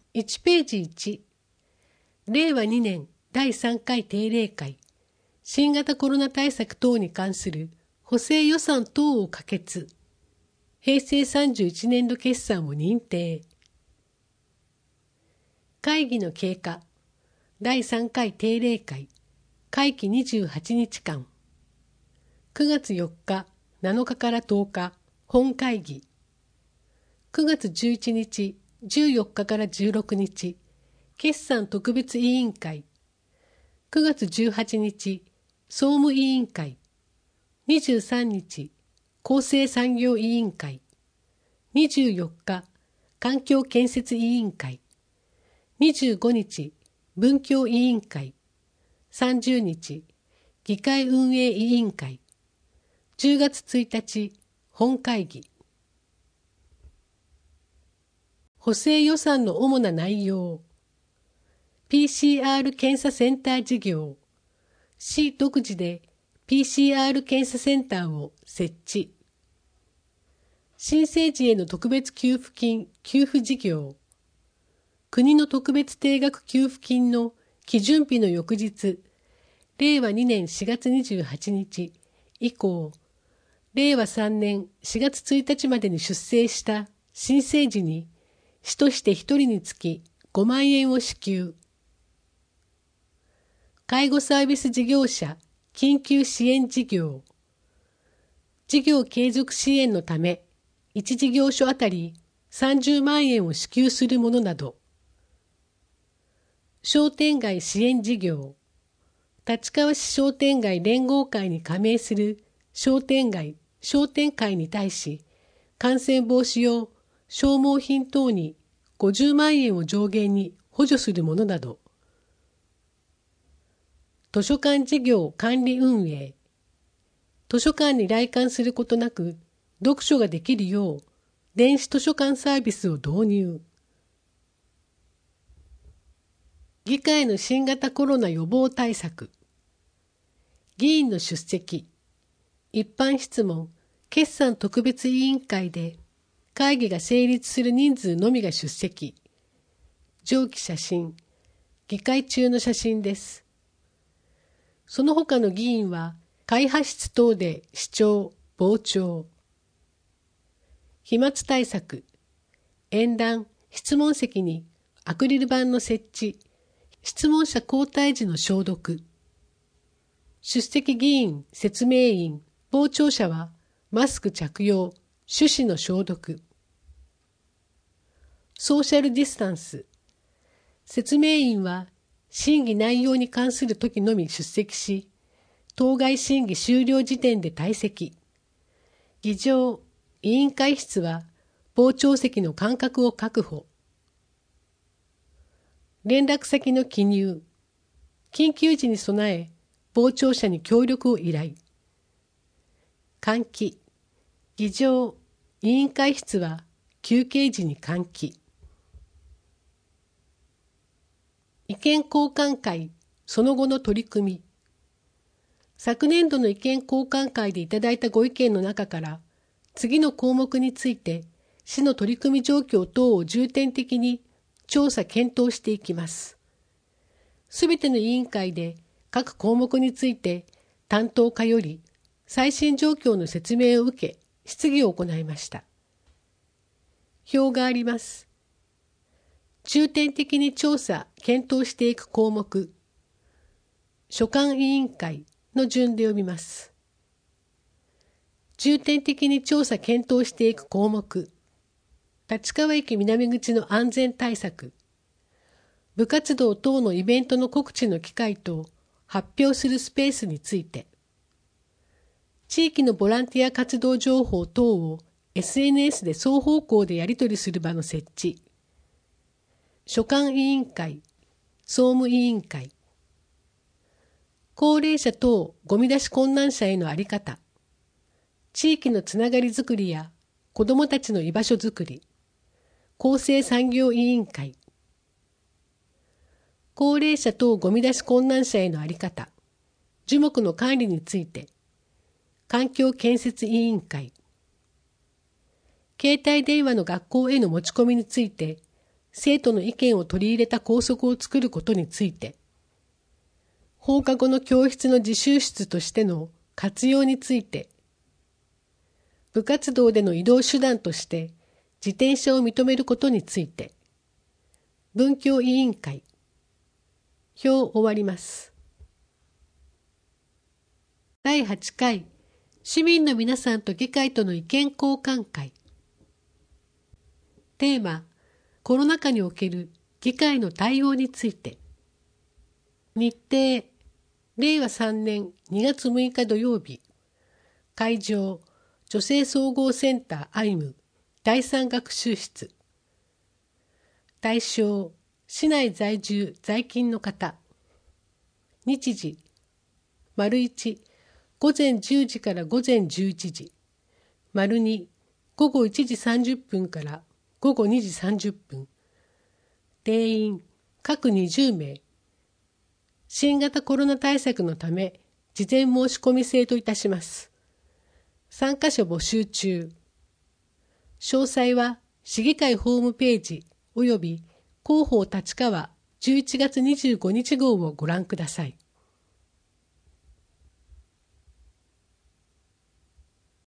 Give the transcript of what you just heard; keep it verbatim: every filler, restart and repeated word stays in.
いちページいち、れいわにねんだいさんかい定例会、新型コロナ対策等に関する補正予算等を可決、平成さんじゅういちねんど決算を認定。会議の経過、だいさんかい定例会、会期にじゅうはちにちかん、くがつよっか、なのかからとおか、本会議、くがつじゅういちにち、じゅうよっかからじゅうろくにち、決算特別委員会、くがつじゅうはちにち、総務委員会、にじゅうさんにち、厚生産業委員会、にじゅうよっか、環境建設委員会、にじゅうごにち、文教委員会、さんじゅうにち、議会運営委員会、じゅうがつついたち、本会議。補正予算の主な内容。ピーシーアール 検査センター事業。市独自で ピーシーアール 検査センターを設置。新生児への特別給付金給付事業。国の特別定額給付金の基準日の翌日、れいわにねんしがつにじゅうはちにち以降、れいわさんねんしがつついたちまでに出生した新生児に、市としてひとりにつきごまんえんを支給。介護サービス事業者緊急支援事業。事業継続支援のため、いち事業所あたりさんじゅうまんえんを支給するものなど。商店街支援事業。立川市商店街連合会に加盟する商店街、商店会に対し、感染防止用消耗品等にごじゅうまんえんを上限に補助するものなど。図書館事業管理運営。図書館に来館することなく読書ができるよう電子図書館サービスを導入。議会の新型コロナ予防対策。議員の出席。一般質問、決算特別委員会で会議が成立する人数のみが出席。上記写真、議会中の写真です。その他の議員は会派室等で視聴、傍聴。飛沫対策、演壇、質問席にアクリル板の設置、質問者交代時の消毒。出席議員、説明員、傍聴者はマスク着用、手指の消毒。ソーシャルディスタンス。説明員は審議内容に関する時のみ出席し、当該審議終了時点で退席。議場、委員会室は傍聴席の間隔を確保。連絡先の記入。緊急時に備え、傍聴者に協力を依頼。換気。議場、委員会室は休憩時に換気。意見交換会、その後の取り組み。昨年度の意見交換会でいただいたご意見の中から、次の項目について、市の取り組み状況等を重点的に調査検討していきます。すべての委員会で各項目について担当課より最新状況の説明を受け、質疑を行いました。表があります。重点的に調査、検討していく項目。所管委員会の順で読みます。重点的に調査、検討していく項目。立川駅南口の安全対策。部活動等のイベントの告知の機会と発表するスペースについて。地域のボランティア活動情報等を エスエヌエス で双方向でやり取りする場の設置。所管委員会、総務委員会。高齢者等ごみ出し困難者へのあり方。地域のつながりづくりや子どもたちの居場所づくり。厚生産業委員会。高齢者等ごみ出し困難者へのあり方。樹木の管理について。環境建設委員会。携帯電話の学校への持ち込みについて、 生徒の意見を取り入れた校則を作ることについて、放課後の教室の自習室としての活用について、部活動での移動手段として自転車を認めることについて、文教委員会、表終わります。だいはちかい市民の皆さんと議会との意見交換会。テーマ、コロナ禍における議会の対応について。日程、れいわさんねんにがつむいか土曜日。会場、女性総合センターアイムだいさん学習室。対象、市内在住在勤の方。日時、丸いち、午前じゅうじから午前じゅういちじ。丸に、午後いちじさんじゅっぷんから午後にじさんじゅっぷん。定員、各にじゅうめい。新型コロナ対策のため、事前申し込み制といたします。参加者募集中。詳細は、市議会ホームページ及び広報立川じゅういちがつにじゅうごにち号をご覧ください。